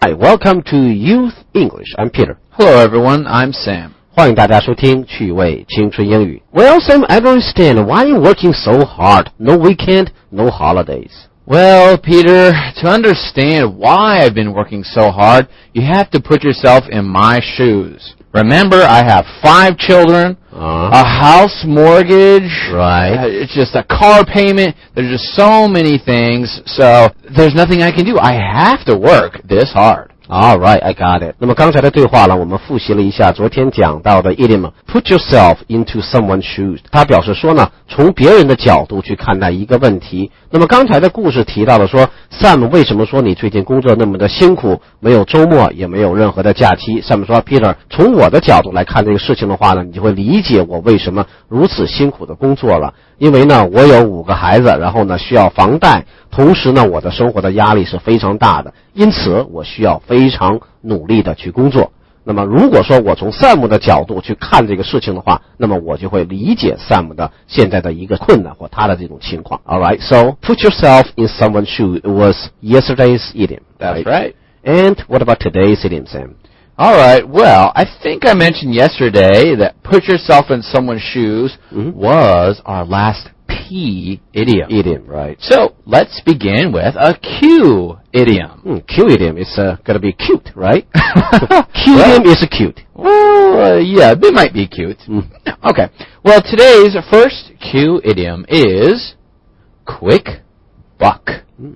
Hi, welcome to Youth English. I'm Peter. Hello, everyone. I'm Sam. 欢迎大家收听趣味青春英语。Well, Sam, I don't understand why you're working so hard. No weekend, no holidays. Well, Peter, to understand why I've been working so hard, you have to put yourself in my shoes. Remember, I have 5 children, a house mortgage, Right. It's just a car payment. There's just so many things, so there's nothing I can do. I have to work this hard. All right, I got it. 那么刚才的对话呢，我们复习了一下昨天讲到的 idiom put yourself into someone's shoes。它表示说呢，从别人的角度去看待一个问题。那么刚才的故事提到了说 Sam 为什么说你最近工作那么的辛苦，没有周末也没有任何的假期。 Sam 说 Peter 从我的角度来看这个事情的话呢，你就会理解我为什么如此辛苦的工作了。因为呢我有5个孩子，然后呢需要房贷，同时呢我的生活的压力是非常大的，因此我需要非常努力的去工作。那么如果说我从 Sam 的角度去看这个事情的话，那么我就会理解 Sam 的现在的一个困难或他的这种情况。 Alright, so put yourself in someone's shoe. It was yesterday's idiom. That's right. And what about today's idiom, Sam? All right, well, I think I mentioned yesterday that put yourself in someone's shoes was our last P idiom. Idiom, right. So, let's begin with a Q idiom. Q idiom is gonna be cute, right? Q idiom is cute. Well, yeah, they might be cute. Okay. Well, today's first Q idiom is quick buck.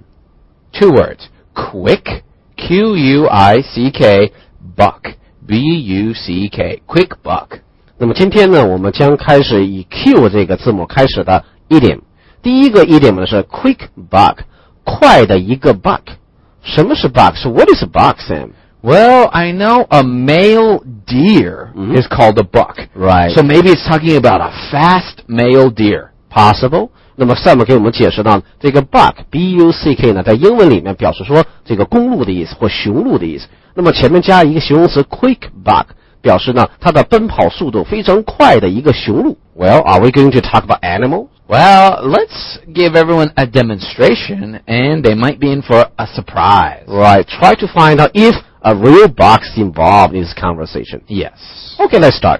2 words. Quick, Q-U-I-C-K, buck, B-U-C-K, quick buck. 那么今天呢，我们将开始以 Q 这个字母开始的 idiom。第一个 idiom 呢是 quick buck， 快的一个 buck。什么是 buck? So what is a buck, Sam? Well, I know a male deer is called a buck. Right. So maybe it's talking about a fast male deer. Possible. 那么 Sam 给我们解释到这个 buck B-U-C-K 呢，在英文里面表示说这个公鹿的意思或雄鹿的意思。那么前面加一个形容词 quick buck， 表示呢它的奔跑速度非常快的一个雄鹿。Well, are we going to talk about animals? Well, let's give everyone a demonstration, and they might be in for a surprise. Right. Try to find out if a real buck is involved in this conversation. Yes. Okay, let's start.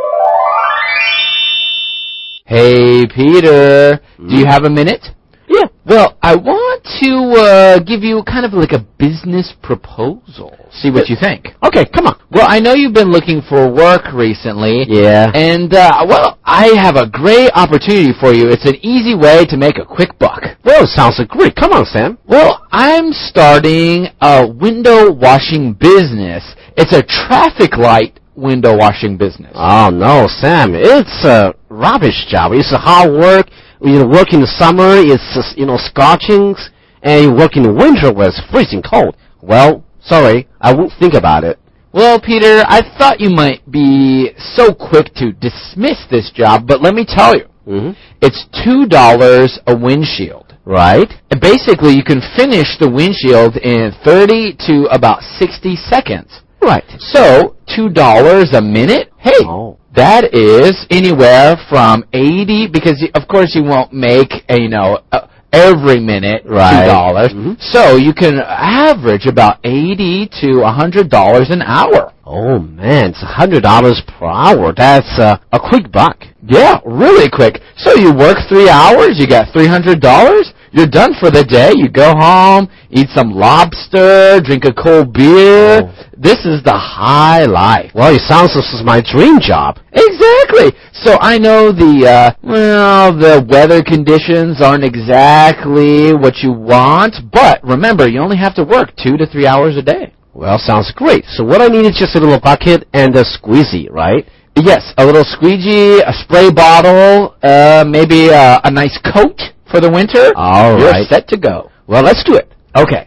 Hey, Peter, do you have a minute? Yeah. Well, I want to give you kind of like a business proposal. See what you think. Okay, come on. Well, I know you've been looking for work recently. Yeah. And, well, I have a great opportunity for you. It's an easy way to make a quick buck. Well, sounds great. Come on, Sam. Well, I'm starting a window washing business. It's a traffic light window washing business. Oh, no, Sam. It's a rubbish job. It's hard work. You work in the summer, it's, scorching, and you work in the winter where it's freezing cold. Well, sorry, I won't think about it. Well, Peter, I thought you might be so quick to dismiss this job, but let me tell you, it's $2 a windshield. Right. And basically, you can finish the windshield in 30 to about 60 seconds. Right. So, $2 a minute? Hey, that is anywhere from 80, because of course you won't make, every minute $2. So you can average about $80 to $100 an hour. Oh, man, it's $100 per hour. That's a quick buck. Yeah, really quick. So you work 3 hours, you got $300, you're done for the day, you go home, eat some lobster, drink a cold beer. This is the high life. Well, it sounds this is my dream job. Exactly. So I know the weather conditions aren't exactly what you want, but remember, you only have to work 2 to 3 hours a day. Well, sounds great. So what I need is just a little bucket and a squeezy, right? Yes, a little squeegee, a spray bottle, maybe a nice coat for the winter. All right. You're set to go. Well, let's do it. Okay.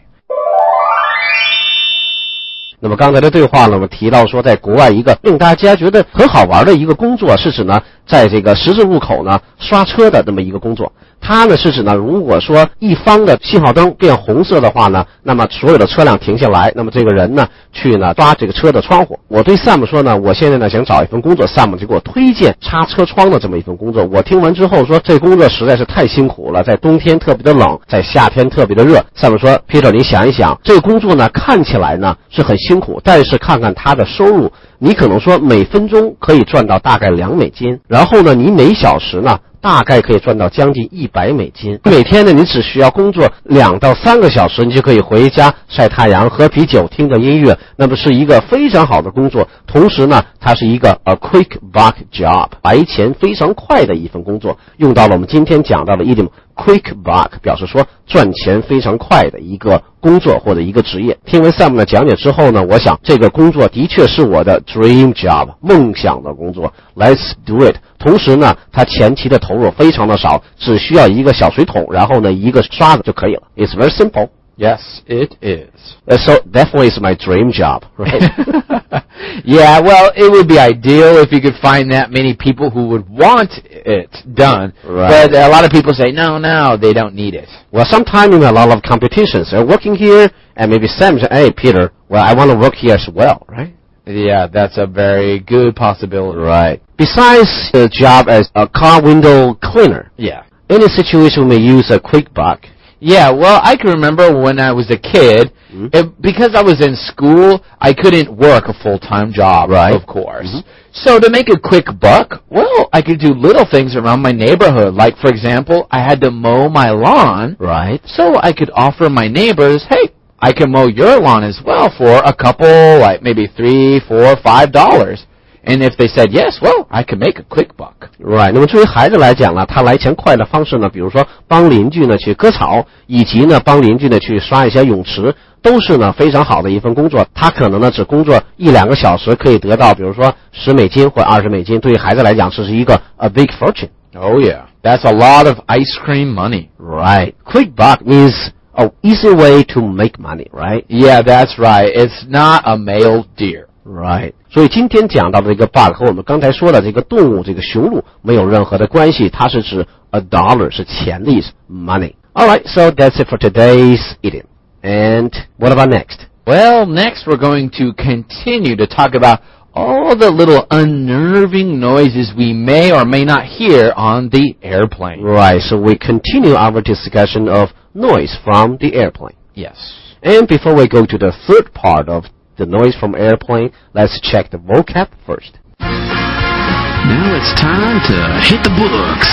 那么刚才的对话呢，我们提到说，在国外一个令大家觉得很好玩的一个工作是指呢， 在这个十字路口呢刷车的这么一个工作。它呢是指呢，如果说一方的信号灯变红色的话呢，那么所有的车辆停下来，那么这个人呢去呢刷这个车的窗户。我对 Sam 说呢，我现在呢想找一份工作 ，Sam 就给我推荐擦车窗的这么一份工作。我听完之后说，这工作实在是太辛苦了，在冬天特别的冷，在夏天特别的热。Sam 说 ，Peter， 你想一想，这个工作呢看起来呢是很辛苦，但是看看他的收入，你可能说每分钟可以赚到大概2美金，然后呢，你每小时呢大概可以赚到将近100美金。每天呢，你只需要工作2到3个小时，你就可以回家晒太阳、喝啤酒、听着音乐，那么是一个非常好的工作。同时呢，它是一个 a quick buck job， 白钱非常快的一份工作，用到了我们今天讲到的 idiom quick buck， 表示说赚钱非常快的一个工作或者一个职业。听完 Sam 的讲解之后呢，我想这个工作的确是我的 dream job， 梦想的工作。Let's do it。同时呢，它前期的投入非常的少，只需要一个小水桶，然后呢一个刷子就可以了。It's very simple. Yes, it is. So definitely is my dream job, right? Yeah, well, it would be ideal if you could find that many people who would want it done. Right. But a lot of people say, no, they don't need it. Well, sometimes in a lot of competitions, they're working here, and maybe Sam says, hey, Peter, well, I want to work here as well, right? Yeah, that's a very good possibility. Right. Besides the job as a car window cleaner, Yeah. any situation may use a quick buck. Yeah, well, I can remember when I was a kid, because I was in school, I couldn't work a full-time job, Right. of course. So to make a quick buck, well, I could do little things around my neighborhood. Like, for example, I had to mow my lawn. Right. So I could offer my neighbors, hey, I can mow your lawn as well for a couple, like maybe $3, $4, $5. And if they said yes, well, I could make a quick buck. Right. 那么对于孩子来讲呢，他来钱快的方式呢，比如说帮邻居呢去割草，以及呢帮邻居呢去刷一些泳池，都是呢非常好的一份工作。他可能呢只工作1-2个小时，可以得到比如说10美金或20美金。对于孩子来讲，这是一个 a big fortune. Oh yeah, that's a lot of ice cream money. Right. Quick buck means an easy way to make money, right? Yeah, that's right. It's not a male deer. Right. 所以今天讲到的这个 buck 和我们刚才说的这个动物这个雄鹿没有任何的关系，它是指 a dollar 是钱的意思 money. Alright, so that's it for today's idiom. And what about next? Well, next we're going to continue to talk about all the little unnerving noises we may or may not hear on the airplane. Right, so we continue our discussion of noise from the airplane. Yes. And before we go to the third part of the noise from airplane, let's check the vocab first. Now it's time to hit the books.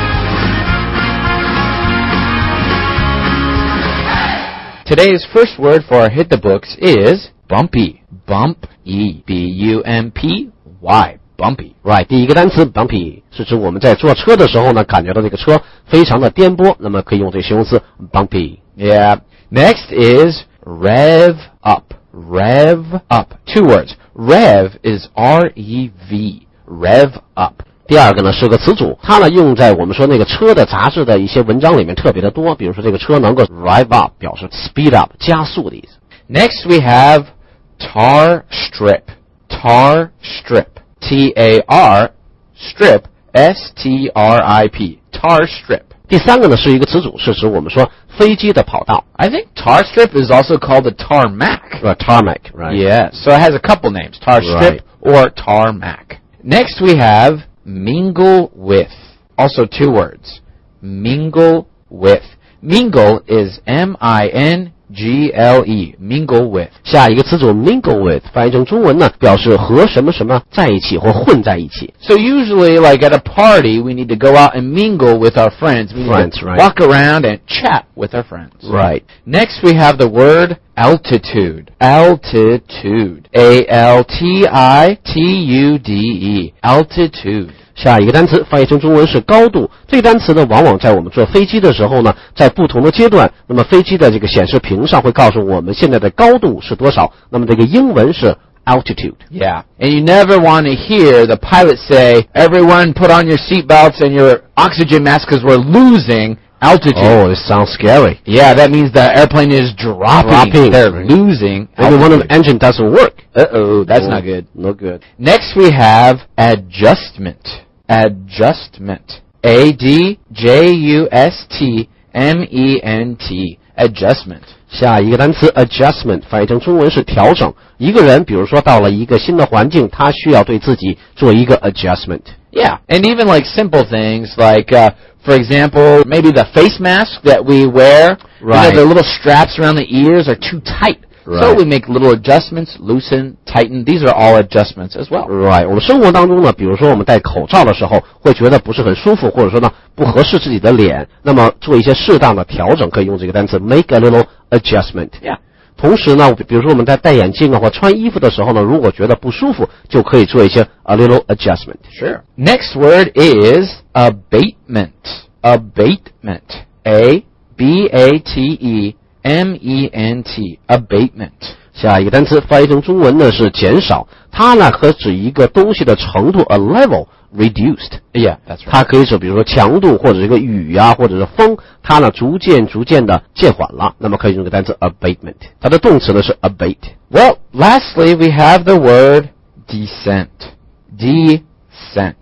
Today's first word for hit the books is bumpy. Bump-y. B-U-M-P-Y. Bumpy. Right, 第一个单词 bumpy 是指我们在坐车的时候呢，感觉到这个车非常的颠簸，那么可以用这个形容词 bumpy. Yeah. Next is rev up. Rev up. 2 words. Rev is R-E-V. Rev up. 第二个呢是个词组，它呢用在我们说那个车的杂志的一些文章里面特别的多，比如说这个车能够 rev up 表示 speed up 加速的意思。 Next we have tar strip. Tar strip. T-A-R strip. S-T-R-I-P. Tar strip. 第三个呢是一个词组，是指我们说飞机的跑道。 I think tar strip is also called the tarmac. Tarmac, right? Yeah, so it has a couple names, tar strip or tarmac. Next we have mingle with. Also 2 words. Mingle with. Mingle is M-I-N-G-L-E. Mingle with. 下一个词组 mingle with 翻译成中文呢，表示和什么什么在一起或混在一起。 So usually, like at a party, we need to go out and mingle with our friends. We need to walk around and chat with our friends. Right. Next we have the word altitude. Altitude. A-L-T-I-T-U-D-E. Altitude. 下一个单词翻译成中文是高度，这个单词呢，往往在我们坐飞机的时候呢，在不同的阶段，那么飞机的这个显示屏上会告诉我们现在的高度是多少。那么这个英文是 altitude. Yeah. And you never want to hear the pilot say, everyone put on your seatbelts and your oxygen mask because we're losing altitude. Oh, it sounds scary. Yeah, that means the airplane is dropping. They're losing altitude. Maybe one of the engine doesn't work. Uh-oh, that's not good. No good. Next we have adjustment. Adjustment. A-D-J-U-S-T-M-E-N-T. Adjustment. 下一个单词 adjustment 翻译成中文是调整。一个人比如说到了一个新的环境，他需要对自己做一个 adjustment. Yeah, and even like simple things like, for example, maybe the face mask that we wear, right. The little straps around the ears are too tight. Right. So we make little adjustments, loosen, tighten. These are all adjustments as well. Right. 我们生活当中呢，比如说我们戴口罩的时候，会觉得不是很舒服，或者说呢不合适自己的脸，那么做一些适当的调整，可以用这个单词 make a little adjustment. Yeah. 同时呢，比如说我们在戴眼镜啊或穿衣服的时候呢，如果觉得不舒服，就可以做一些 a little adjustment. Sure. Next word is abatement. Abatement. A-B-A-T-E-M-E-N-T. Abatement. 下一个单词翻译成中文呢是减少，它呢可指一个东西的程度 a level reduced. Yeah, that's right. 它可以指比如说强度或者这个雨啊或者是风，它呢逐渐的渐缓了，那么可以用这个单词 abatement. 它的动词呢是 abate. Well, lastly we have the word descent. Descent.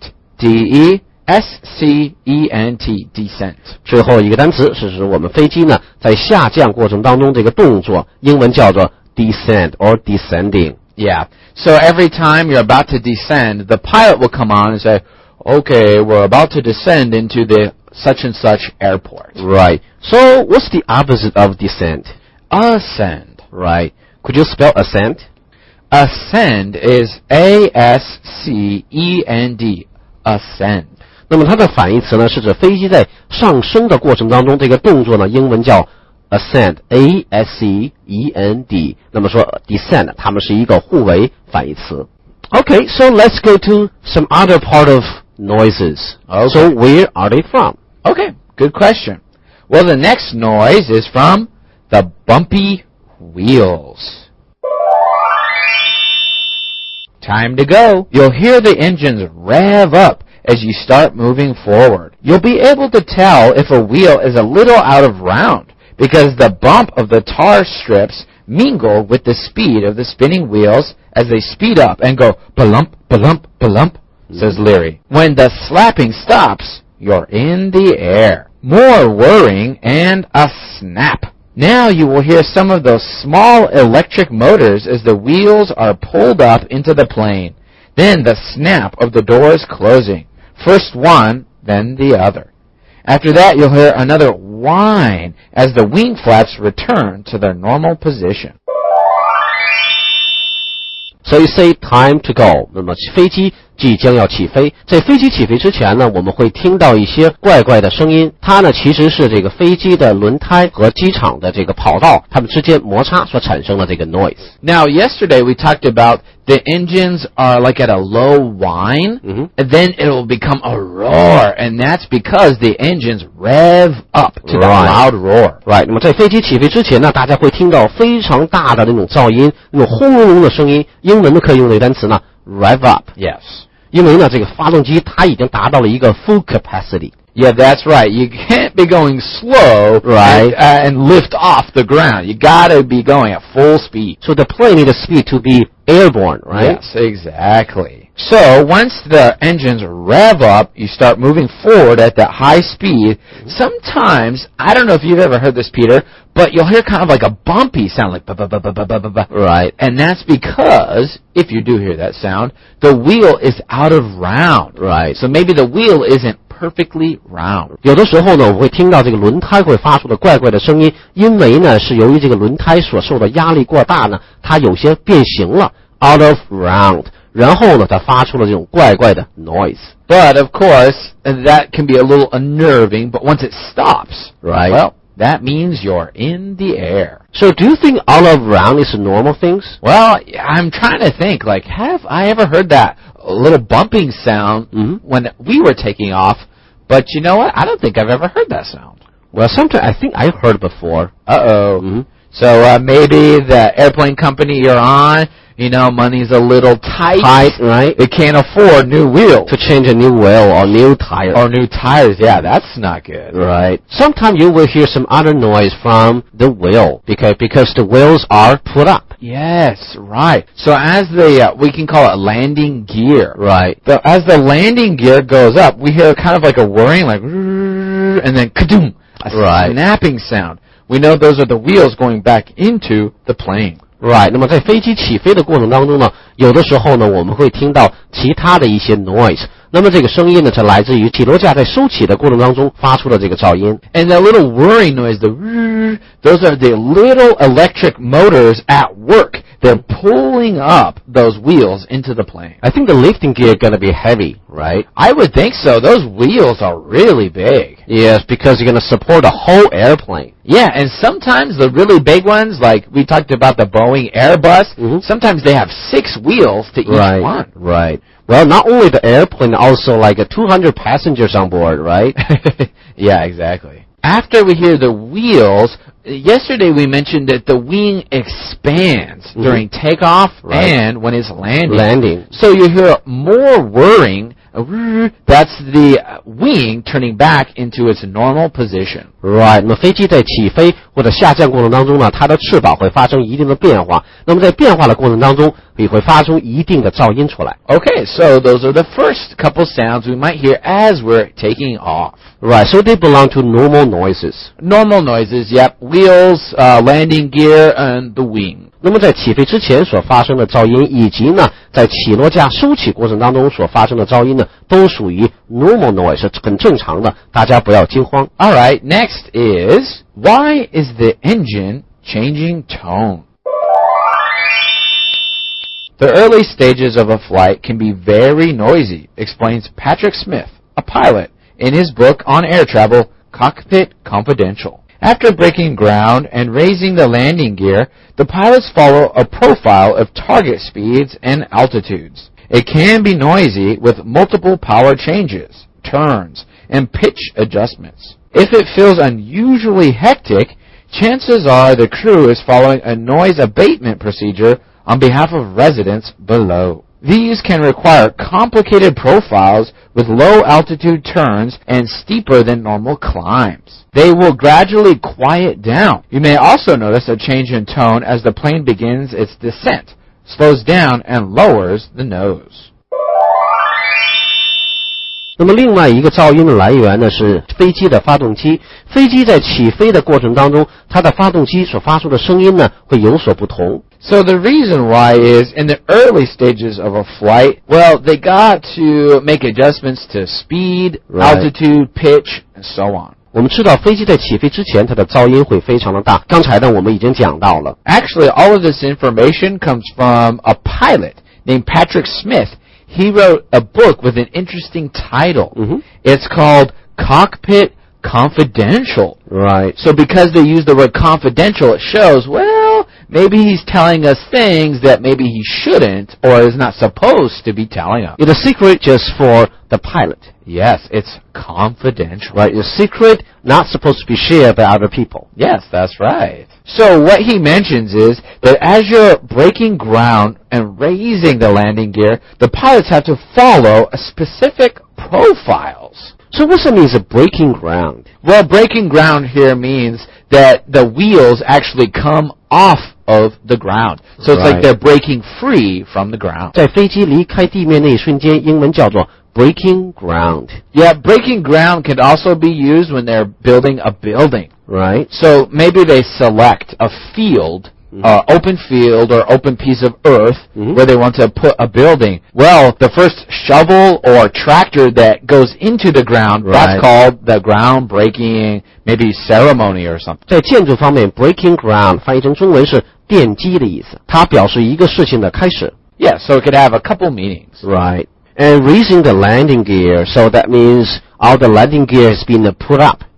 D-E-S-C-E-N-T. Descent. 最后一个单词是指我们飞机呢在下降过程当中这个动作，英文叫做 descend or descending. Yeah. So every time you're about to descend, the pilot will come on and say, okay, we're about to descend into the such and such airport. Right. So what's the opposite of descend? Ascend. Right. Could you spell ascend? Ascend is A-S-C-E-N-D. Ascend. 那么它的反义词呢是指飞机在上升的过程当中这个动作呢，英文叫ascend, A-S-C-E-N-D. 那么说 descend 它们是一个互为反义词。Okay, so let's go to some other part of noises. Okay. So where are they from? Okay, good question. Well, the next noise is from the bumpy wheels. Time to go. You'll hear the engines rev up as you start moving forward. You'll be able to tell if a wheel is a little out of round, because the bump of the tar strips mingle with the speed of the spinning wheels as they speed up and go ba-lump, ba-lump, ba-lump, says Leary. When the slapping stops, you're in the air. More whirring and a snap. Now you will hear some of those small electric motors as the wheels are pulled up into the plane. Then the snap of the doors closing. First one, then the other. After that, you'll hear another whine as the wing flaps return to their normal position. So you say time to go. 那么飞机即将要起飞，在飞机起飞之前呢，我们会听到一些怪怪的声音。它呢其实是这个飞机的轮胎和机场的这个跑道，它们之间摩擦所产生的这个 noise. Now, yesterday we talked about the engines are like at a low whine, and then it will become a roar, and that's because the engines rev up to the loud roar. Right. 那么在飞机起飞之前呢，大家会听到非常大的那种噪音，那种轰隆隆的声音。英文呢可以用这个单词呢 rev up. Yes. 因为呢这个发动机它已经达到了一个 full capacity. Yeah, that's right. You can't be going slow, right, and lift off the ground. You gotta be going at full speed. So the plane needs a speed to be airborne, right? Yes, exactly. So once the engines rev up, you start moving forward at that high speed. Sometimes, I don't know if you've ever heard this, Peter, but you'll hear kind of like a bumpy sound, like ba-ba-ba-ba-ba-ba-ba. Right. And that's because, if you do hear that sound, the wheel is out of round. Right. So maybe the wheel isn't perfectly round. 有的时候呢，我会听到这个轮胎会发出的怪怪的声音，因为呢是由于这个轮胎所受的压力过大呢，它有些变形了 ，out of round， 然后呢它发出了这种怪怪的 noise. But of course, that can be a little unnerving, but once it stops, right, well, that means you're in the air. So do you think out of round is a normal thing? Well, I'm trying to think, like, have I ever heard that little bumping sound when we were taking off? But you know what? I don't think I've ever heard that sound. Well, sometimes I think I've heard before. Uh-oh. So maybe the airplane company you're on, money's a little tight. Right? They can't afford new wheels. To change a new wheel or new tire. Or new tires. Yeah, that's not good. Right. Sometimes you will hear some other noise from the wheel because the wheels are put up. Yes, right. So as we can call it landing gear. Right. As the landing gear goes up, we hear kind of like a whirring, like, and then kadoom, a snapping sound. We know those are the wheels going back into the plane. Right. 那么在飞机起飞的过程当中呢，有的时候呢，我们会听到其他的一些 noise。那么这个声音呢，是来自于起落架在收起的过程当中发出的这个噪音。 And that little whirring noise, those are the little electric motors at work. They're pulling up those wheels into the plane. I think the lifting gear gonna be heavy, right? I would think so. Those wheels are really big. Yes, because you're gonna support a whole airplane. Yeah, and sometimes the really big ones, like we talked about the Boeing Airbus, sometimes they have 6 wheels to each one. Right. Well, not only the airplane, also like 200 passengers on board, right? Yeah, exactly. After we hear the wheels, yesterday we mentioned that the wing expands during takeoff and when it's landing. So you hear more whirring. That's the wing turning back into its normal position. Right. 那么飞机在起飞或者下降过程当中呢，它的翅膀会发生一定的变化。那么在变化的过程当中，也会发出一定的噪音出来。 Okay, so those are the first couple sounds we might hear as we're taking off. Right. So they belong to normal noises. Normal noises, yep. Wheels, landing gear, and the wing. 那么在起飞之前所发生的噪音，以及呢在起落架收起过程当中所发生的噪音呢，都属于 normal noise， 是很正常的，大家不要惊慌。 All right, next is, why is the engine changing tone? The early stages of a flight can be very noisy, explains Patrick Smith, a pilot, in his book on air travel, Cockpit Confidential. After breaking ground and raising the landing gear, the pilots follow a profile of target speeds and altitudes. It can be noisy with multiple power changes, turns, and pitch adjustments. If it feels unusually hectic, chances are the crew is following a noise abatement procedure on behalf of residents below. These can require complicated profiles with low-altitude turns and steeper than normal climbs. They will gradually quiet down. You may also notice a change in tone as the plane begins its descent, slows down, and lowers the nose. 那么另外一个噪音的来源呢是飞机的发动机。飞机在起飞的过程当中，它的发动机所发出的声音呢会有所不同。 So the reason why is in the early stages of a flight, well, they got to make adjustments to speed, altitude, pitch, and so on. 我们知道飞机在起飞之前它的噪音会非常的大。刚才呢我们已经讲到了。 Actually, all of this information comes from a pilot named Patrick Smith. He wrote a book with an interesting title. It's called Cockpit Confidential. Right. So because they use the word confidential, it shows, well, maybe he's telling us things that maybe he shouldn't or is not supposed to be telling us. It's a secret just for the pilot. Yes, it's confidential. Right. It's a secret not supposed to be shared by other people. Yes, that's right. So what he mentions is that as you're breaking ground and raising the landing gear, the pilots have to follow a specific profiles. So what's it mean breaking ground? Well, breaking ground here means that the wheels actually come off of the ground. So it's like they're breaking free from the ground. 在飞机离开地面那一瞬间，英文叫做 breaking ground. Yeah, breaking ground can also be used when they're building a building. Right. So maybe they select a field, open field or open piece of earth where they want to put a building. Well, the first shovel or tractor that goes into the ground, that's called the ground-breaking, maybe ceremony or something. 在建筑方面 breaking ground 翻译成中文是奠基的意思，它表示一个事情的开始。 Yeah, so it could have a couple meanings. Right. And raising the landing gear, so that means all the landing gear has been put up.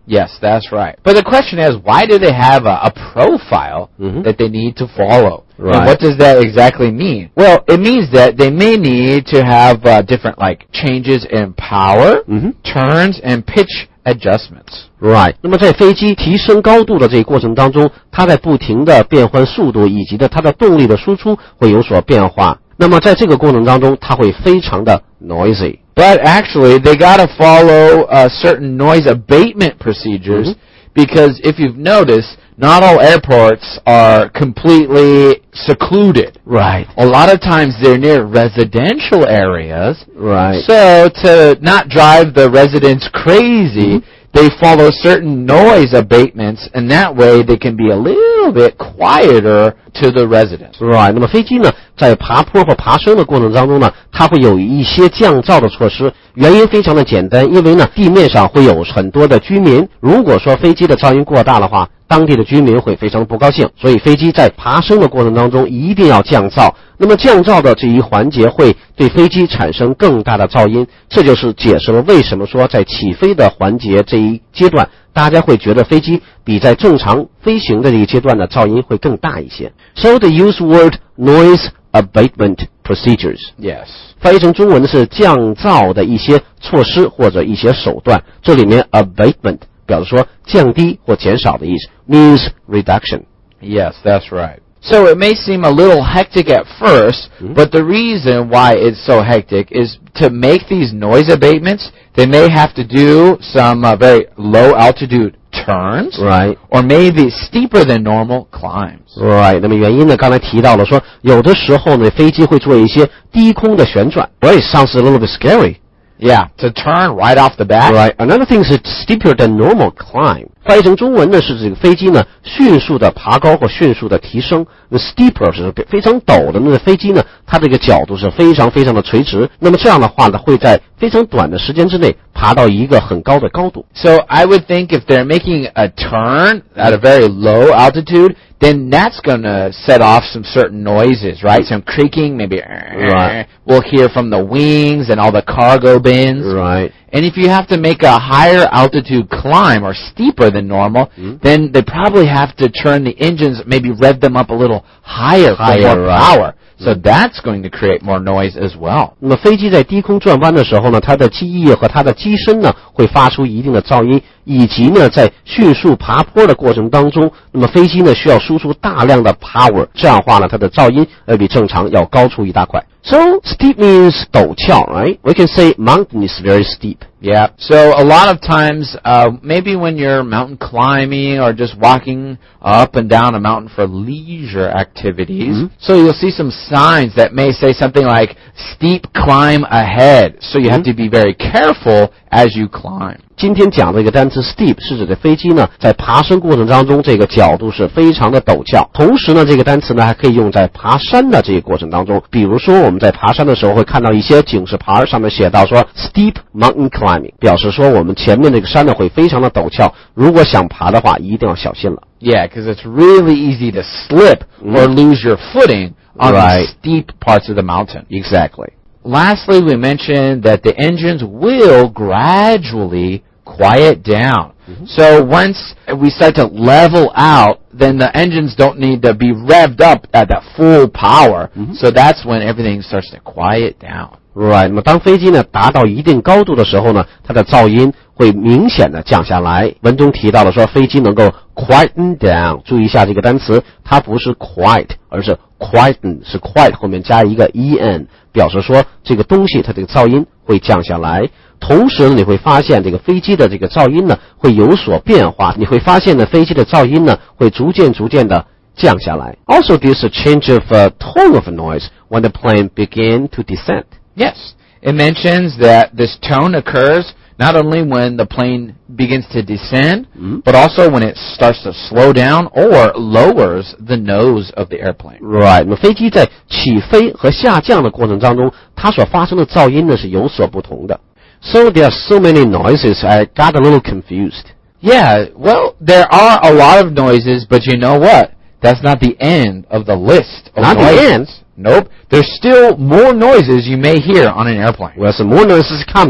Yes, that's right. But the question is, why do they have a profile that they need to follow? Right. And what does that exactly mean? Well, it means that they may need to have different like changes in power, turns, and pitch adjustments. Right. 那么在飞机提升高度的这个过程当中，它在不停的变换速度，以及它的动力的输出会有所变化。那么在这个过程当中，它会非常的 noisy. But actually, they got to follow certain noise abatement procedures because if you've noticed, not all airports are completely secluded. Right. A lot of times they're near residential areas. Right. So to not drive the residents crazy, they follow certain noise abatements, and that way they can be a little bit quieter to the residents. Right. 那么飞机呢，在爬坡或爬升的过程当中呢，它会有一些降噪的措施。原因非常的简单，因为呢，地面上会有很多的居民。如果说飞机的噪音过大的话，当地的居民会非常不高兴。所以飞机在爬升的过程当中一定要降噪。那么降噪的这一环节会对飞机产生更大的噪音，这就是解释了为什么说在起飞的环节这一阶段，大家会觉得飞机比在正常飞行的这个阶段的噪音会更大一些。So they use word noise abatement procedures. Yes. 翻译成中文的是降噪的一些措施或者一些手段。这里面 abatement 表示说降低或减少的意思 means reduction. Yes, that's right. So it may seem a little hectic at first, but the reason why it's so hectic is to make these noise abatements, they may have to do some very low altitude turns, right, or maybe steeper than normal climbs. Right. 那么原因呢，刚才提到了说，有的时候呢，飞机会做一些低空的旋转。Well, it sounds a little bit scary. Yeah, to turn right off the bat. Right. Another thing is steeper than normal climb. 翻译成中文呢是这个飞机呢迅速的爬高或迅速的提升。那 steeper 是非常陡的，那飞机呢它这个角度是非常非常的垂直。那么这样的话呢会在非常短的时间之内爬到一个很高的高度。 So I would think if they're making a turn at a very low altitude, then that's going to set off some certain noises, right? Some creaking, maybe right. We'll hear from the wings and all the cargo bins. Right. And if you have to make a higher altitude climb or steeper than normal, then they probably have to turn the engines, maybe rev them up a little higher for more power. So that's going to create more noise as well. 那么飞机在低空转弯的时候呢，它的机翼和它的机身呢会发出一定的噪音，以及呢在迅速爬坡的过程当中，那么飞机呢需要输出大量的 power， 这样的话呢它的噪音比正常要高出一大块。So steep means 陡峭 right? We can say mountain is very steep. Yeah. So a lot of times, maybe when you're mountain climbing or just walking up and down a mountain for leisure activities, so you'll see some signs that may say something like steep climb ahead. So you have to be very careful as you climb. 今天讲的一个单词 steep 是指的飞机呢在爬升过程当中这个角度是非常的陡峭。同时呢这个单词呢还可以用在爬山的这个过程当中。比如说我们在爬山的时候会看到一些警示牌上面写到说 steep mountain climbing， 表示说我们前面这个山呢会非常的陡峭，如果想爬的话一定要小心了。 Yeah, because it's really easy to slip or lose your footing on the steep parts of the mountain. Exactly. Lastly, we mentioned that the engines will gradually quiet down. So once we start to level out, then the engines don't need to be revved up at that full power. So that's when everything starts to quiet down. Right. 那么当飞机呢达到一定高度的时候呢，它的噪音会明显的降下来。文中提到了说飞机能够 quieten down， 注意一下这个单词，它不是 quiet， 而是 quieten， 是 quiet 后面加一个 en， 表示说这个东西它这个噪音会降下来。同时呢你会发现这个飞机的这个噪音呢会有所变化，你会发现呢飞机的噪音呢会逐渐的降下来。Also, there's a change of tone of noise when the plane begin to descend. Yes, it mentions that this tone occurs not only when the plane begins to descend, but also when it starts to slow down or lowers the nose of the airplane. Right. 那么飞机在起飞和下降的过程当中，它所发生的噪音呢是有所不同的。So there are so many noises, I got a little confused. Yeah, well, there are a lot of noises, but you know what? That's not the end of the list of Not noises. the end? Nope. There's still more noises you may hear on an airplane. Well, some more noises coming,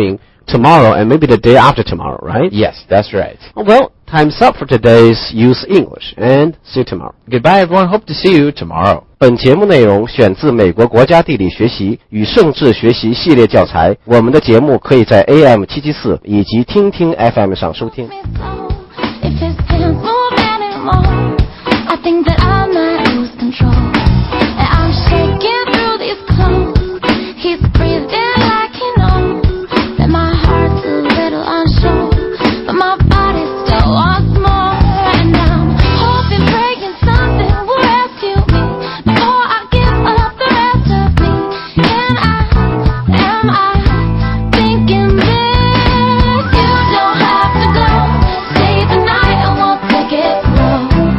tomorrow and maybe the day after tomorrow, right? Yes, that's right. Well, time's up for today's Use English, and see you tomorrow. Goodbye, everyone. Hope to see you tomorrow. 本节目内容选自美国国家地理学习与盛智学习系列教材。我们的节目可以在 AM774 以及听听 FM 上收听。 I think that I might lose control. And I'm shaking through these clothes. He's breathing like he knows that my heart's a little unsure, but my body still wants more. And I'm hoping, praying something will rescue me before I give up the rest of me. Am I thinking this? You don't have to go. Stay the night, I won't take it slow.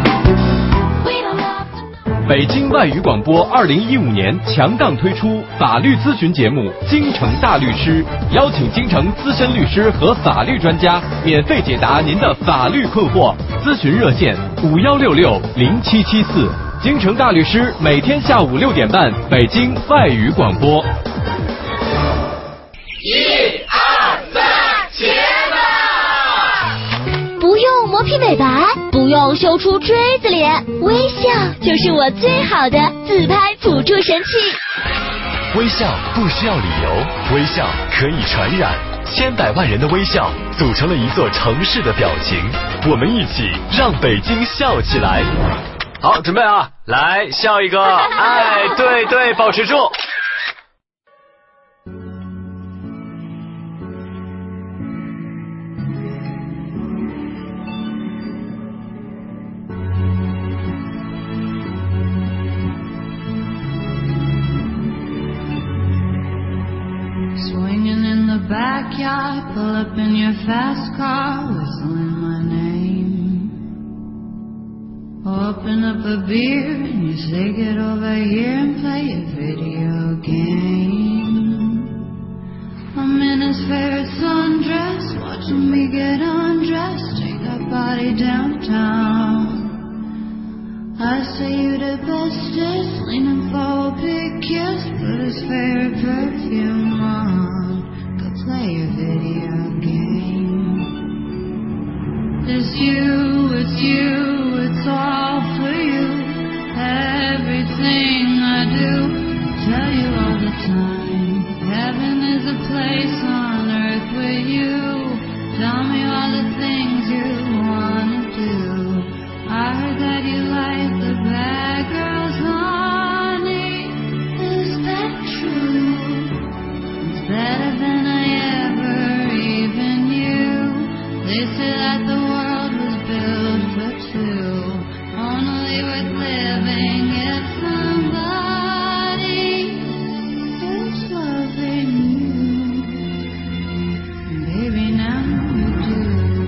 北京外语广播2015年强档推出法律咨询节目《京城大律师》，邀请京城资深律师和法律专家免费解答您的法律困惑。咨询热线51660774。京城大律师每天下午6点半，北京外语广播。1、2、3，起吧！ 不用磨皮美白，不用修出锥子脸，微笑就是我最好的自拍辅助神器。 微笑不需要理由，微笑可以传染，千百万人的微笑组成了一座城市的表情。我们一起让北京笑起来。好，准备啊，来笑一个，哎，对对，保持住。 Swinging in the backyard, pull up in your fast car, whistling my name. Open up a beer and you say get over here and play a video game. I'm in his favorite sundress, watching me get undressed, take that body downtown. I say you the bestest, leaning for a big kiss, put his favorite perfume on, go play a video game. It's you, it's all for you, everything I do, tell you all the time, heaven is a place on earth with you, tell me all the things you wanna do. I heard that you like the bad girls, honey. Is that true? It's better than I ever even knew. They say that the world was built for two, only worth living if somebody is loving you. Baby, now you do.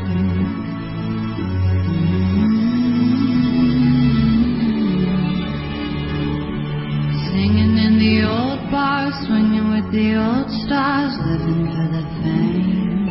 Singing in the old bar, swinging with the old stars, living for the fame.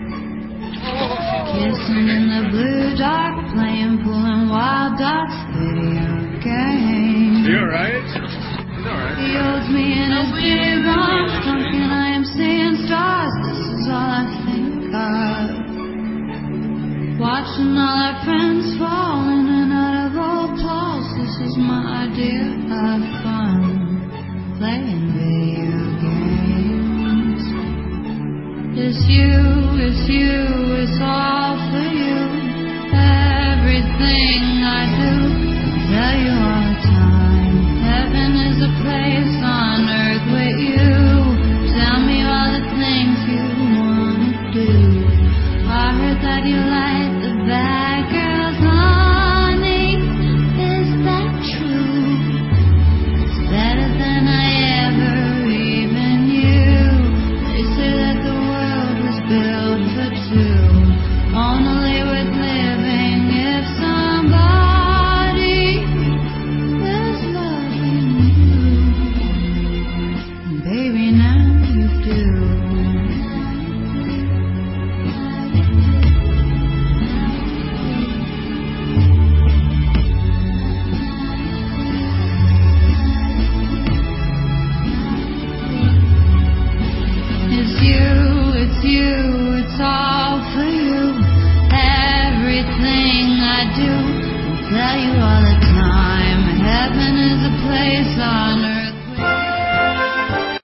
Kissing in the blue dark, playing pool and wild dogs, video games. You alright? He holds me in his big arms, drunk and I am seeing stars. This is all I think of. Watching all our friends fall in and out of old halls. This is my idea of fun, playing video games. It's you, it's all for you. Everything I do, tell you all the time. Heaven is a place on earth with you. Tell me all the things you wanna do. I heard that you like the bad girls, honey. Is that true? It's better than I ever even knew. They say that the world was built for two, tell you all the time, heaven is a place on earth.